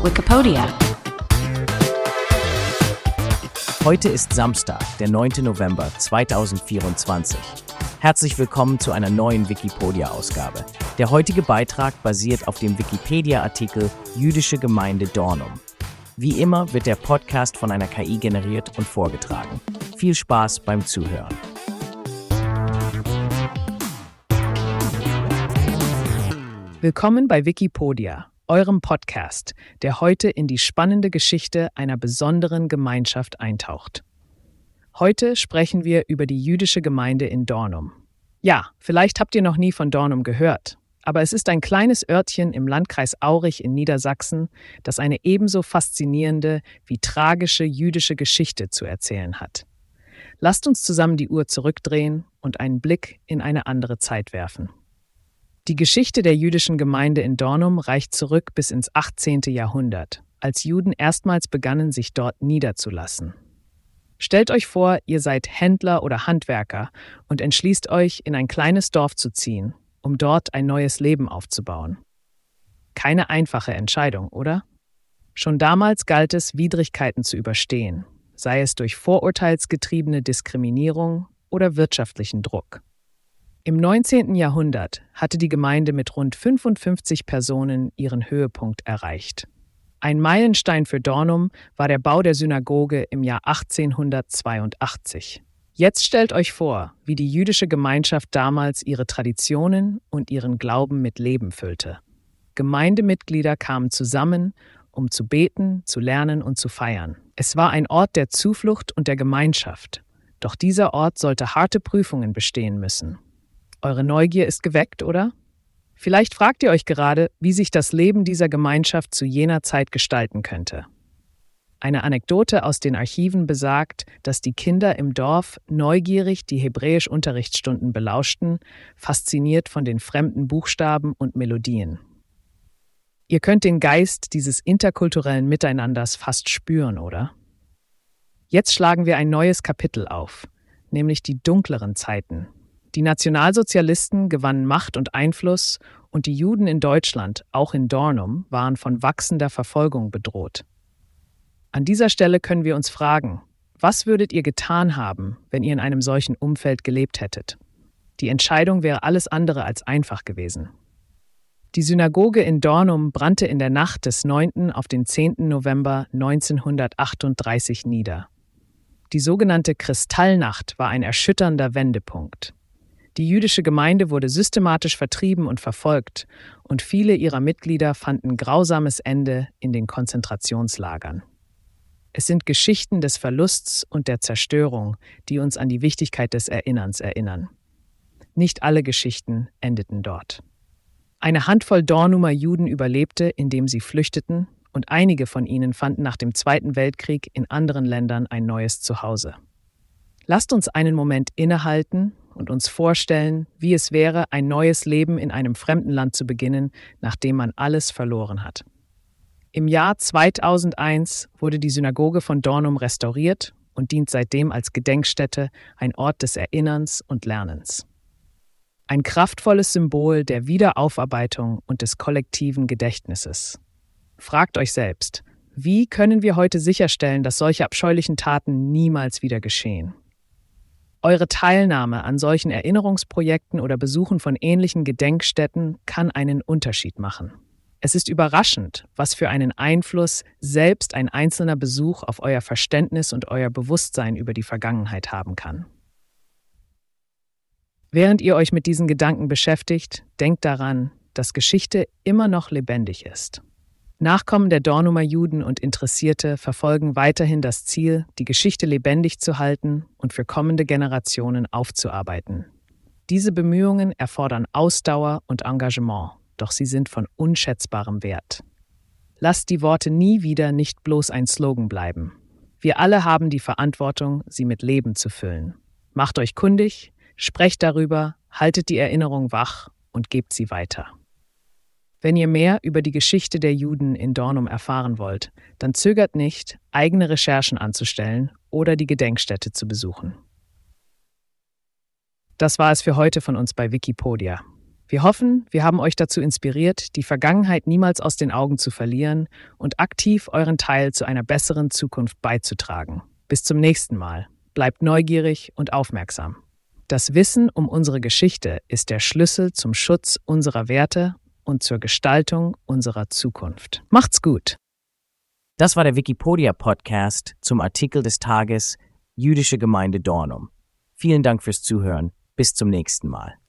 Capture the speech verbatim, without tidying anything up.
Wikipedia. Heute ist Samstag, der neunte November zweitausendvierundzwanzig. Herzlich willkommen zu einer neuen Wikipedia-Ausgabe. Der heutige Beitrag basiert auf dem Wikipedia-Artikel Jüdische Gemeinde Dornum. Wie immer wird der Podcast von einer K I generiert und vorgetragen. Viel Spaß beim Zuhören. Willkommen bei Wikipedia, eurem Podcast, der heute in die spannende Geschichte einer besonderen Gemeinschaft eintaucht. Heute sprechen wir über die jüdische Gemeinde in Dornum. Ja, vielleicht habt ihr noch nie von Dornum gehört, aber es ist ein kleines Örtchen im Landkreis Aurich in Niedersachsen, das eine ebenso faszinierende wie tragische jüdische Geschichte zu erzählen hat. Lasst uns zusammen die Uhr zurückdrehen und einen Blick in eine andere Zeit werfen. Die Geschichte der jüdischen Gemeinde in Dornum reicht zurück bis ins achtzehnte Jahrhundert, als Juden erstmals begannen, sich dort niederzulassen. Stellt euch vor, ihr seid Händler oder Handwerker und entschließt euch, in ein kleines Dorf zu ziehen, um dort ein neues Leben aufzubauen. Keine einfache Entscheidung, oder? Schon damals galt es, Widrigkeiten zu überstehen, sei es durch vorurteilsgetriebene Diskriminierung oder wirtschaftlichen Druck. Im neunzehnten Jahrhundert hatte die Gemeinde mit rund fünfundfünfzig Personen ihren Höhepunkt erreicht. Ein Meilenstein für Dornum war der Bau der Synagoge im Jahr achtzehnhundertzweiundachtzig. Jetzt stellt euch vor, wie die jüdische Gemeinschaft damals ihre Traditionen und ihren Glauben mit Leben füllte. Gemeindemitglieder kamen zusammen, um zu beten, zu lernen und zu feiern. Es war ein Ort der Zuflucht und der Gemeinschaft. Doch dieser Ort sollte harte Prüfungen bestehen müssen. Eure Neugier ist geweckt, oder? Vielleicht fragt ihr euch gerade, wie sich das Leben dieser Gemeinschaft zu jener Zeit gestalten könnte. Eine Anekdote aus den Archiven besagt, dass die Kinder im Dorf neugierig die Hebräisch-Unterrichtsstunden belauschten, fasziniert von den fremden Buchstaben und Melodien. Ihr könnt den Geist dieses interkulturellen Miteinanders fast spüren, oder? Jetzt schlagen wir ein neues Kapitel auf, nämlich die dunkleren Zeiten. Die Nationalsozialisten gewannen Macht und Einfluss und die Juden in Deutschland, auch in Dornum, waren von wachsender Verfolgung bedroht. An dieser Stelle können wir uns fragen, was würdet ihr getan haben, wenn ihr in einem solchen Umfeld gelebt hättet? Die Entscheidung wäre alles andere als einfach gewesen. Die Synagoge in Dornum brannte in der Nacht des neunten auf den zehnten November neunzehnhundertachtunddreißig nieder. Die sogenannte Kristallnacht war ein erschütternder Wendepunkt. Die jüdische Gemeinde wurde systematisch vertrieben und verfolgt und viele ihrer Mitglieder fanden grausames Ende in den Konzentrationslagern. Es sind Geschichten des Verlusts und der Zerstörung, die uns an die Wichtigkeit des Erinnerns erinnern. Nicht alle Geschichten endeten dort. Eine Handvoll Dornumer Juden überlebte, indem sie flüchteten, und einige von ihnen fanden nach dem Zweiten Weltkrieg in anderen Ländern ein neues Zuhause. Lasst uns einen Moment innehalten und uns vorstellen, wie es wäre, ein neues Leben in einem fremden Land zu beginnen, nachdem man alles verloren hat. Im Jahr zweitausendeins wurde die Synagoge von Dornum restauriert und dient seitdem als Gedenkstätte, ein Ort des Erinnerns und Lernens. Ein kraftvolles Symbol der Wiederaufarbeitung und des kollektiven Gedächtnisses. Fragt euch selbst, wie können wir heute sicherstellen, dass solche abscheulichen Taten niemals wieder geschehen? Eure Teilnahme an solchen Erinnerungsprojekten oder Besuchen von ähnlichen Gedenkstätten kann einen Unterschied machen. Es ist überraschend, was für einen Einfluss selbst ein einzelner Besuch auf euer Verständnis und euer Bewusstsein über die Vergangenheit haben kann. Während ihr euch mit diesen Gedanken beschäftigt, denkt daran, dass Geschichte immer noch lebendig ist. Nachkommen der Dornumer Juden und Interessierte verfolgen weiterhin das Ziel, die Geschichte lebendig zu halten und für kommende Generationen aufzuarbeiten. Diese Bemühungen erfordern Ausdauer und Engagement, doch sie sind von unschätzbarem Wert. Lasst die Worte nie wieder nicht bloß ein Slogan bleiben. Wir alle haben die Verantwortung, sie mit Leben zu füllen. Macht euch kundig, sprecht darüber, haltet die Erinnerung wach und gebt sie weiter. Wenn ihr mehr über die Geschichte der Juden in Dornum erfahren wollt, dann zögert nicht, eigene Recherchen anzustellen oder die Gedenkstätte zu besuchen. Das war es für heute von uns bei Wikipedia. Wir hoffen, wir haben euch dazu inspiriert, die Vergangenheit niemals aus den Augen zu verlieren und aktiv euren Teil zu einer besseren Zukunft beizutragen. Bis zum nächsten Mal. Bleibt neugierig und aufmerksam. Das Wissen um unsere Geschichte ist der Schlüssel zum Schutz unserer Werte und zur Gestaltung unserer Zukunft. Macht's gut! Das war der Wikipedia-Podcast zum Artikel des Tages Jüdische Gemeinde Dornum. Vielen Dank fürs Zuhören. Bis zum nächsten Mal.